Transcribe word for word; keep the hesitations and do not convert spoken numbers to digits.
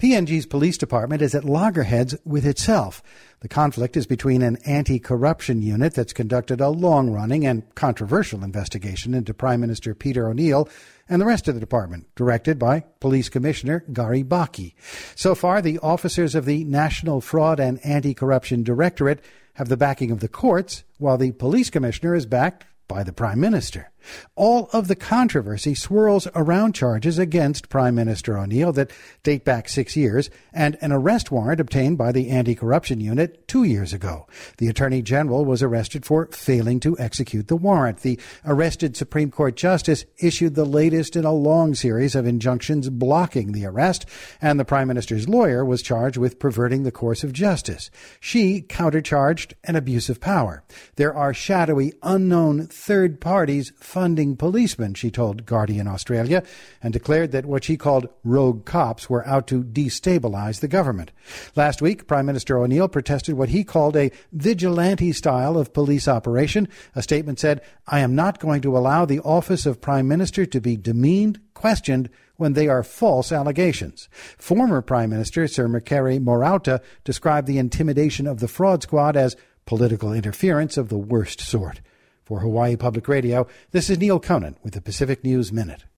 P N G's police department is at loggerheads with itself. The conflict is between an anti-corruption unit that's conducted a long-running and controversial investigation into Prime Minister Peter O'Neill and the rest of the department, directed by Police Commissioner Gary Bakke. So far, the officers of the National Fraud and Anti-Corruption Directorate have the backing of the courts, while the Police Commissioner is backed by the Prime Minister. All of the controversy swirls around charges against Prime Minister O'Neill that date back six years and an arrest warrant obtained by the Anti-Corruption Unit two years ago. The Attorney General was arrested for failing to execute the warrant. The arrested Supreme Court Justice issued the latest in a long series of injunctions blocking the arrest, and the Prime Minister's lawyer was charged with perverting the course of justice. She countercharged an abuse of power. There are shadowy, unknown third parties funding policemen, she told Guardian Australia, and declared that what she called rogue cops were out to destabilize the government. Last week, Prime Minister O'Neill protested what he called a vigilante style of police operation. A statement said, "I am not going to allow the office of Prime Minister to be demeaned, questioned, when they are false allegations." Former Prime Minister Sir Makere Morauta described the intimidation of the fraud squad as political interference of the worst sort. For Hawaii Public Radio, this is Neil Conan with the Pacific News Minute.